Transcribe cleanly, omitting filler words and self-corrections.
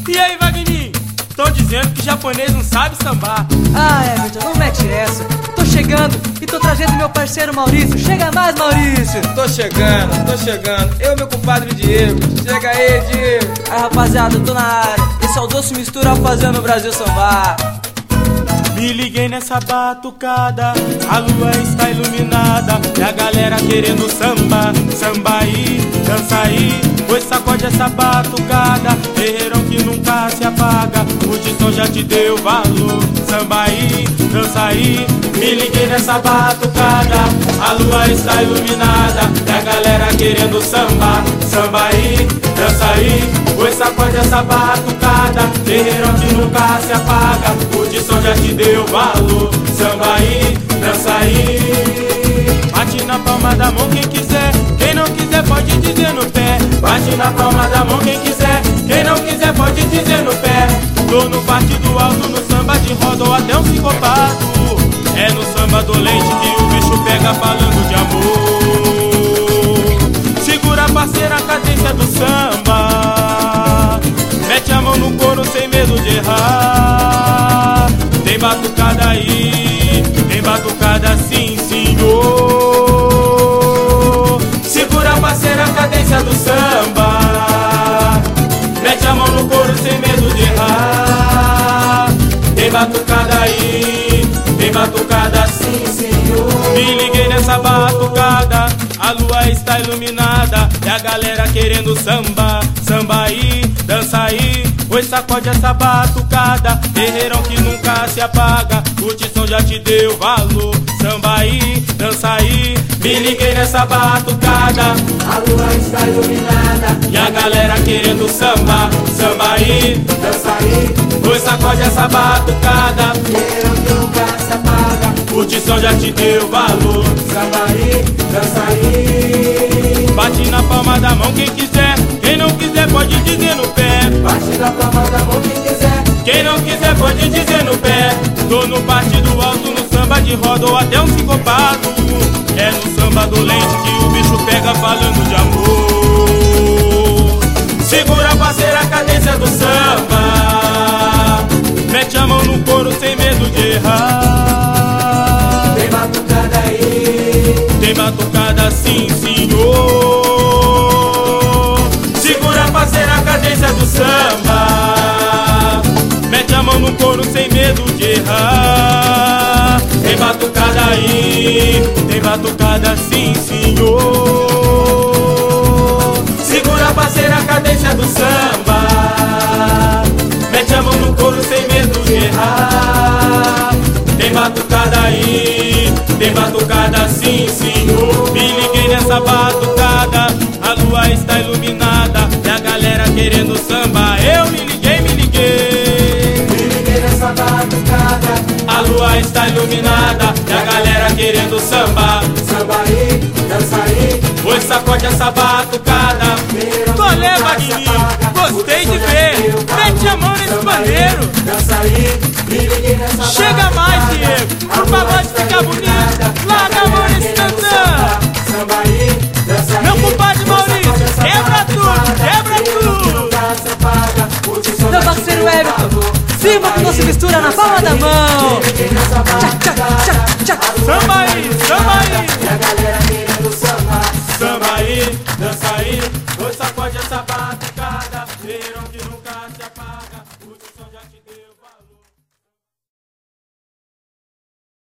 E aí, Wagninho? Tão dizendo que japonês não sabe sambar. Ah, Everton, não mete essa. Tô chegando e tô trazendo meu parceiro Maurício. Chega mais, Maurício. Tô chegando. Eu e meu compadre Diego. Chega aí, Diego. Aí, rapaziada, eu tô na área. Esse é o Doce Mistura fazendo o Brasil sambar. Me liguei nessa batucada, a lua está iluminada e a galera querendo samba, samba aí, dança aí, pois sacode essa batucada, guerreirão que nunca se apaga, o de som já te deu valor, samba aí, dança aí. Me liguei nessa batucada, a lua está iluminada e a galera querendo samba, samba aí, dança aí, pois sacode essa batucada, guerreirão que nunca se apaga, o de som já te deu valor, samba aí, dança aí. Bate na palma da mão quem quiser, quem não quiser pode dizer no pé. Bate na palma da mão quem quiser, quem não quiser pode dizer no pé. Tô no partido alto, no samba de roda ou até um sincopado. É no samba dolente que o bicho pega falando de amor. Segura parceira a cadência do samba, mete a mão no couro sem medo de errar. Tem batucada aí, tem batucada sim, senhor. Segura parceira a cadência do samba, mete a mão no couro sem medo de errar. Tem batucada aí, tem batucada sim, senhor. Me liguei nessa batucada, a lua está iluminada e a galera querendo samba, samba aí, dança aí, pois sacode essa batucada, guerreirão que nunca se apaga, o som já te deu valor, samba aí, dança aí. Me liguei nessa batucada, a lua está iluminada e a galera querendo samba, samba aí, dança aí, pois sacode essa batucada, guerreirão que nunca se apaga, o som já te deu valor, samba aí, dança aí. Bate na palma da mão quem quiser, quem não quiser pode dizer no pé. Bate na palma da mão quem quiser, quem não quiser pode dizer no pé. Tô no partido alto, no samba de roda ou até um sincopado. É no samba dolente que o bicho pega falando de amor. Segura parceira a cadência do samba, mete a mão no couro sem medo de errar. tem batucada aí, tem batucada sim, senhor. Segura parceira a cadência do samba, mete a mão no couro sem medo de errar. Tem batucada aí, tem batucada sim, senhor. Segura parceira a cadência do samba, mete a mão no couro sem medo de errar. Tem batucada aí, tem batucada sim, senhor. Me liguei nessa batucada, a lua está iluminada e a galera querendo samba. Eu me liguei, me liguei nessa batucada, a lua está iluminada e a galera querendo samba, samba aí, dança aí, pois sacode essa batucada. Colé, Wagninho, gostei de ver, mete a mão nesse pandeiro. dança aí, me liguei nessa Chega mais, Diego, pro pagode ficar bonito, larga a mão nesse tantã. samba aí, dança aí. Meu compadre Maurício, quebra tudo, quebra tudo. Meu parceiro Everton, firma que não se mistura na palma da mão. Tchac, tchac, tchac, tchac. Samba aí, samba aí, E a galera querendo sambar, samba aí, dança aí, pois sacode essa batucada, verão que nunca se apaga.